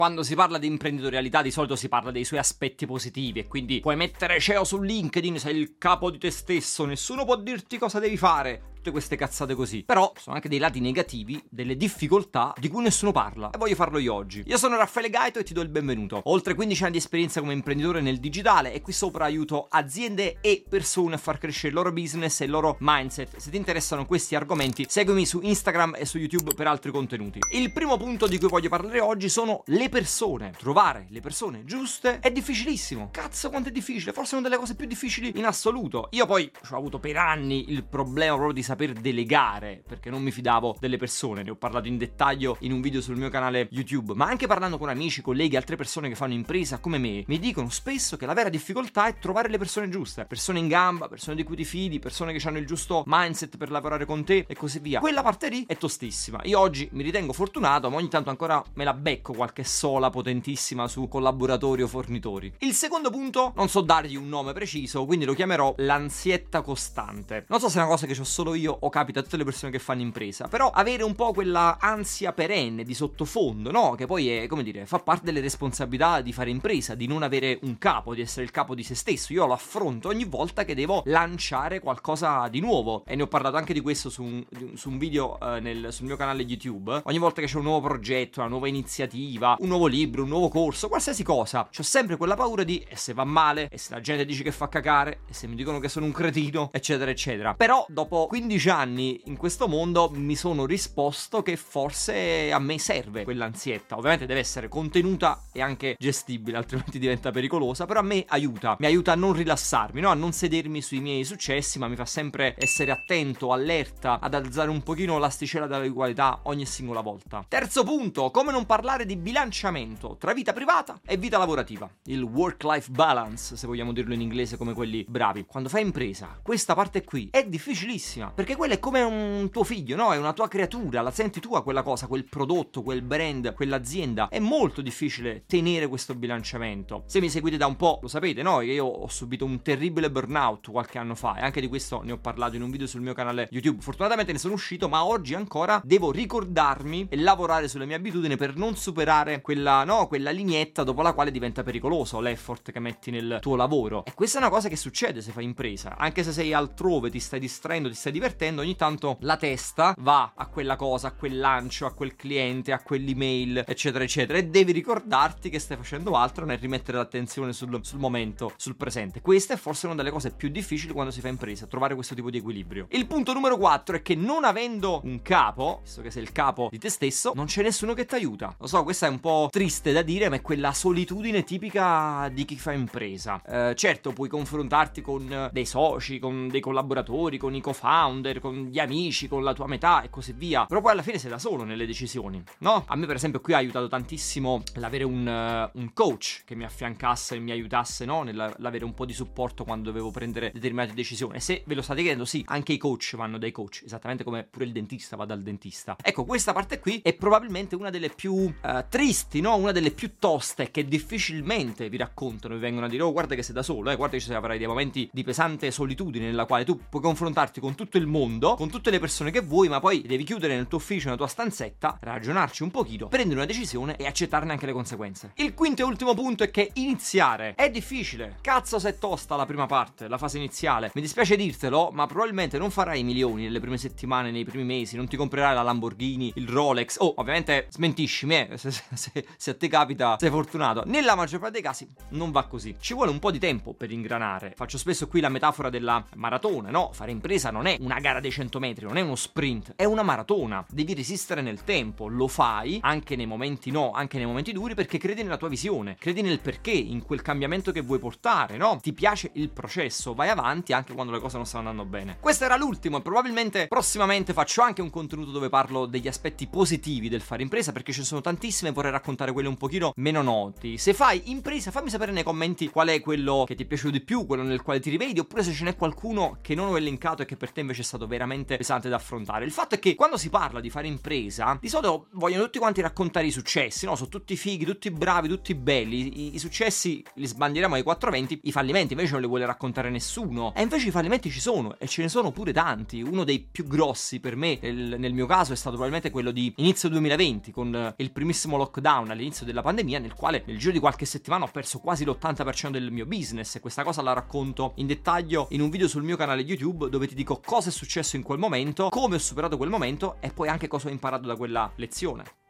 Quando si parla di imprenditorialità di solito si parla dei suoi aspetti positivi e quindi puoi mettere CEO su LinkedIn, sei il capo di te stesso, nessuno può dirti cosa devi fare. Tutte queste cazzate così. Però sono anche dei lati negativi, delle difficoltà di cui nessuno parla e voglio farlo io oggi. Io sono Raffaele Gaito e ti do il benvenuto. Ho oltre 15 anni di esperienza come imprenditore nel digitale e qui sopra aiuto aziende e persone a far crescere il loro business e il loro mindset. Se ti interessano questi argomenti, seguimi su Instagram e su YouTube per altri contenuti. Il primo punto di cui voglio parlare oggi sono le persone. Trovare le persone giuste è difficilissimo. Cazzo quanto è difficile, forse è una delle cose più difficili in assoluto. Io poi ho avuto per anni il problema proprio di saper delegare, perché non mi fidavo delle persone. Ne ho parlato in dettaglio in un video sul mio canale YouTube, ma anche parlando con amici, colleghi, altre persone che fanno impresa come me, mi dicono spesso che la vera difficoltà è trovare le persone giuste, persone in gamba, persone di cui ti fidi, persone che hanno il giusto mindset per lavorare con te e così via. Quella parte lì è tostissima. Io oggi mi ritengo fortunato, ma ogni tanto ancora me la becco qualche sola potentissima su collaboratori o fornitori. Il secondo punto, non so dargli un nome preciso, quindi lo chiamerò l'ansietta costante. Non so se è una cosa che ho solo io o capita a tutte le persone che fanno impresa, però avere un po' quella ansia perenne di sottofondo, no? Che poi è, come dire, fa parte delle responsabilità di fare impresa, di non avere un capo, di essere il capo di se stesso. Io lo affronto ogni volta che devo lanciare qualcosa di nuovo e ne ho parlato anche di questo su un video sul mio canale YouTube. Ogni volta che c'è un nuovo progetto, una nuova iniziativa, un nuovo libro, un nuovo corso, qualsiasi cosa, c'ho sempre quella paura di e se va male, e se la gente dice che fa cacare, e se mi dicono che sono un cretino, eccetera eccetera. Però dopo 15 anni in questo mondo mi sono risposto che forse a me serve quell'ansietta. Ovviamente deve essere contenuta e anche gestibile, altrimenti diventa pericolosa, però a me aiuta. Mi aiuta a non rilassarmi, no? A non sedermi sui miei successi, ma mi fa sempre essere attento, allerta, ad alzare un pochino l'asticella della qualità ogni singola volta. Terzo punto, come non parlare di bilanciamento tra vita privata e vita lavorativa. Il work-life balance, se vogliamo dirlo in inglese come quelli bravi. Quando fai impresa, questa parte qui è difficilissima, perché quello è come un tuo figlio, no? È una tua creatura, la senti tua quella cosa, quel prodotto, quel brand, quell'azienda. È molto difficile tenere questo bilanciamento. Se mi seguite da un po' lo sapete, no? Io ho subito un terribile burnout qualche anno fa e anche di questo ne ho parlato in un video sul mio canale YouTube. Fortunatamente ne sono uscito, ma oggi ancora devo ricordarmi e lavorare sulle mie abitudini per non superare quella lineetta dopo la quale diventa pericoloso l'effort che metti nel tuo lavoro. E questa è una cosa che succede se fai impresa. Anche se sei altrove, ti stai distraendo, ti stai divertendo, ogni tanto la testa va a quella cosa, a quel lancio, a quel cliente, a quell'email, eccetera eccetera, e devi ricordarti che stai facendo altro nel rimettere l'attenzione sul momento, sul presente. Questa è forse una delle cose più difficili quando si fa impresa, trovare questo tipo di equilibrio. Il punto numero 4 è che non avendo un capo, visto che sei il capo di te stesso, non c'è nessuno che ti aiuta. Lo so, questa è un po' triste da dire, ma è quella solitudine tipica di chi fa impresa. Certo, puoi confrontarti con dei soci, con dei collaboratori, con i co-founder, con gli amici, con la tua metà e così via, però poi alla fine sei da solo nelle decisioni, no? A me per esempio qui ha aiutato tantissimo l'avere un coach che mi affiancasse e mi aiutasse, no? Nell'avere un po' di supporto quando dovevo prendere determinate decisioni. E se ve lo state chiedendo, sì, anche i coach vanno dai coach, esattamente come pure il dentista va dal dentista. Ecco, questa parte qui è probabilmente una delle più tristi, no? Una delle più toste, che difficilmente vi raccontano, vi vengono a dire: oh, guarda che sei da solo, guarda che ci avrai dei momenti di pesante solitudine nella quale tu puoi confrontarti con tutto il mondo, con tutte le persone che vuoi, ma poi devi chiudere nel tuo ufficio, nella tua stanzetta, ragionarci un pochino, prendere una decisione e accettarne anche le conseguenze. Il quinto e ultimo punto è che iniziare è difficile. Cazzo se è tosta la prima parte, la fase iniziale. Mi dispiace dirtelo, ma probabilmente non farai milioni nelle prime settimane, nei primi mesi, non ti comprerai la Lamborghini, il Rolex. Oh, ovviamente smentiscimi, se a te capita sei fortunato. Nella maggior parte dei casi non va così. Ci vuole un po' di tempo per ingranare. Faccio spesso qui la metafora della maratona, no? Fare impresa non è una gara dei 100 metri, non è uno sprint, è una maratona. Devi resistere nel tempo, lo fai anche nei momenti anche nei momenti duri, perché credi nella tua visione, credi nel perché, in quel cambiamento che vuoi portare, no? Ti piace il processo, vai avanti anche quando le cose non stanno andando bene. Questo era l'ultimo e probabilmente prossimamente faccio anche un contenuto dove parlo degli aspetti positivi del fare impresa, perché ce ne sono tantissime e vorrei raccontare quelli un pochino meno noti. Se fai impresa, fammi sapere nei commenti qual è quello che ti è piaciuto di più, quello nel quale ti rivedi, oppure se ce n'è qualcuno che non ho elencato e che per te invece invece è stato veramente pesante da affrontare. Il fatto è che quando si parla di fare impresa, di solito vogliono tutti quanti raccontare i successi, no? Sono tutti fighi, tutti bravi, tutti belli. I successi li sbandieriamo ai 420, i fallimenti invece non li vuole raccontare nessuno. E invece i fallimenti ci sono, e ce ne sono pure tanti. Uno dei più grossi per me, nel mio caso, è stato probabilmente quello di inizio 2020, con il primissimo lockdown all'inizio della pandemia, nel quale nel giro di qualche settimana ho perso quasi l'80% del mio business, e questa cosa la racconto in dettaglio in un video sul mio canale YouTube, dove ti dico cosa è successo in quel momento, come ho superato quel momento e poi anche cosa ho imparato da quella lezione.